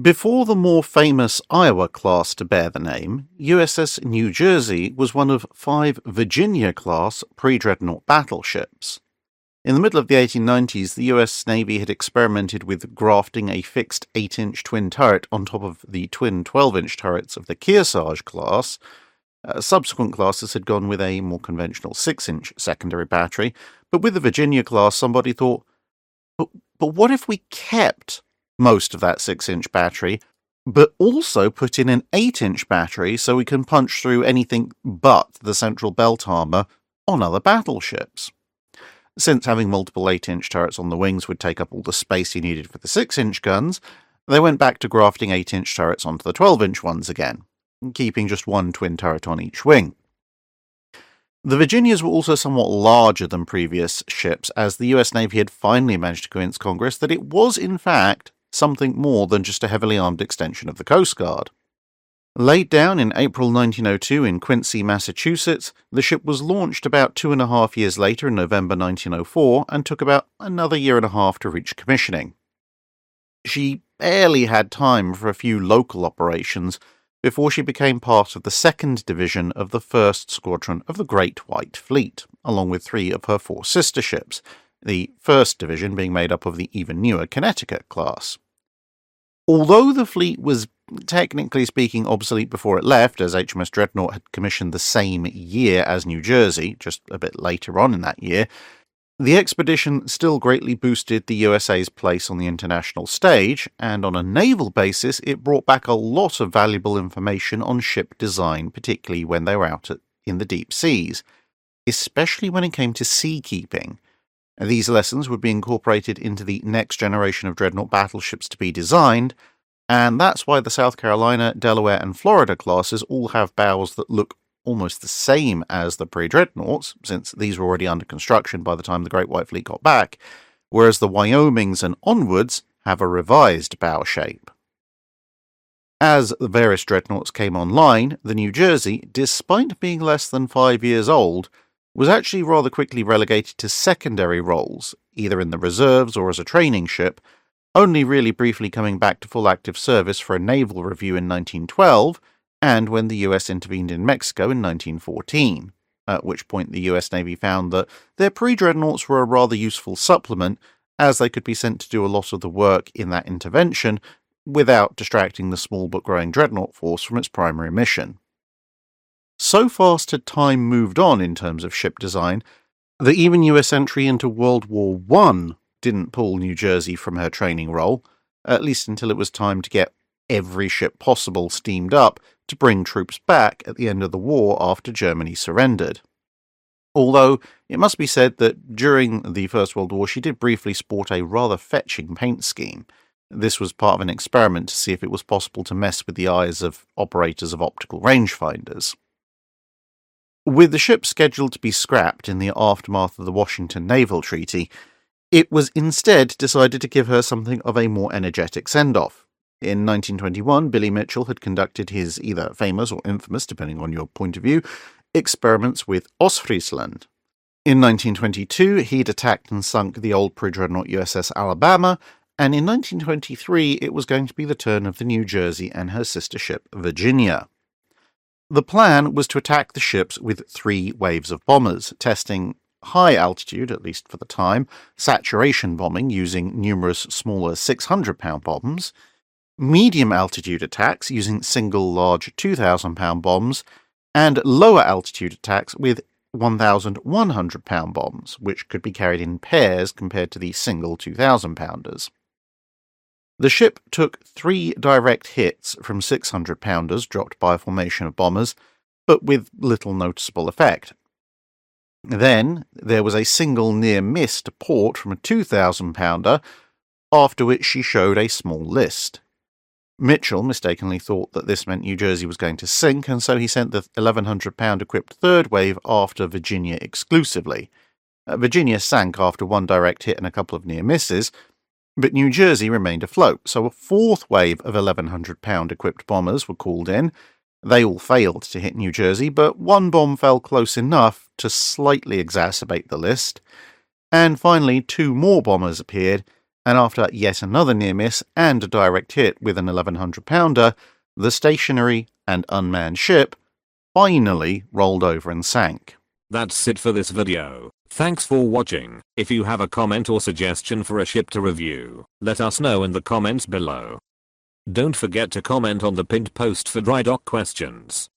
Before the more famous Iowa class to bear the name, USS New Jersey was one of 5 Virginia-class pre-dreadnought battleships. In the middle of the 1890s, the US Navy had experimented with grafting a fixed 8-inch twin turret on top of the twin 12-inch turrets of the Kearsarge class. Subsequent classes had gone with a more conventional 6-inch secondary battery, but with the Virginia class, somebody thought, but what if we kept most of that 6-inch battery, but also put in an 8-inch battery so we can punch through anything but the central belt armour on other battleships? Since having multiple 8-inch turrets on the wings would take up all the space you needed for the 6-inch guns, they went back to grafting 8-inch turrets onto the 12-inch ones again, keeping just one twin turret on each wing. The Virginias were also somewhat larger than previous ships, as the US Navy had finally managed to convince Congress that it was, in fact, something more than just a heavily armed extension of the Coast Guard. Laid down in April 1902 in Quincy, Massachusetts, the ship was launched about 2.5 years later in November 1904 and took about another year and a half to reach commissioning. She barely had time for a few local operations before she became part of the 2nd Division of the 1st Squadron of the Great White Fleet, along with 3 of her 4 sister ships, the 1st Division being made up of the even newer Connecticut class. Although the fleet was, technically speaking, obsolete before it left, as HMS Dreadnought had commissioned the same year as New Jersey, just a bit later on in that year, the expedition still greatly boosted the USA's place on the international stage, and on a naval basis it brought back a lot of valuable information on ship design, particularly when they were out in the deep seas, especially when it came to seakeeping. These lessons would be incorporated into the next generation of dreadnought battleships to be designed, and that's why the South Carolina, Delaware, and Florida classes all have bows that look almost the same as the pre-dreadnoughts, since these were already under construction by the time the Great White Fleet got back, whereas the Wyomings and onwards have a revised bow shape. As the various dreadnoughts came online, the New Jersey, despite being less than 5 years old, was actually rather quickly relegated to secondary roles, either in the reserves or as a training ship, only really briefly coming back to full active service for a naval review in 1912, and when the US intervened in Mexico in 1914, at which point the US Navy found that their pre-dreadnoughts were a rather useful supplement, as they could be sent to do a lot of the work in that intervention without distracting the small but growing dreadnought force from its primary mission. So fast had time moved on in terms of ship design that even US entry into World War I didn't pull New Jersey from her training role, at least until it was time to get every ship possible steamed up to bring troops back at the end of the war after Germany surrendered. Although it must be said that during the First World War she did briefly sport a rather fetching paint scheme. This was part of an experiment to see if it was possible to mess with the eyes of operators of optical rangefinders. With the ship scheduled to be scrapped in the aftermath of the Washington Naval Treaty, it was instead decided to give her something of a more energetic send-off. In 1921, Billy Mitchell had conducted his either famous or infamous, depending on your point of view, experiments with Ostfriesland. In 1922, he'd attacked and sunk the old pre-dreadnought USS Alabama, and in 1923 it was going to be the turn of the New Jersey and her sister ship Virginia. The plan was to attack the ships with 3 waves of bombers, testing high altitude, at least for the time, saturation bombing using numerous smaller 600-pound bombs, medium altitude attacks using single large 2,000-pound bombs, and lower altitude attacks with 1,100-pound bombs, which could be carried in pairs compared to the single 2,000-pounders. The ship took 3 direct hits from 600-pounders dropped by a formation of bombers, but with little noticeable effect. Then there was a single near-miss to port from a 2,000-pounder, after which she showed a small list. Mitchell mistakenly thought that this meant New Jersey was going to sink, and so he sent the 1,100-pound equipped third wave after Virginia exclusively. Virginia sank after 1 direct hit and a couple of near misses, but New Jersey remained afloat, so a 4th wave of 1,100-pound equipped bombers were called in. They all failed to hit New Jersey, but 1 bomb fell close enough to slightly exacerbate the list, and finally 2 more bombers appeared, and after yet another near miss and a direct hit with an 1100-pounder, the stationary and unmanned ship finally rolled over and sank. That's it for this video. Thanks for watching. If you have a comment or suggestion for a ship to review, let us know in the comments below. Don't forget to comment on the pinned post for dry dock questions.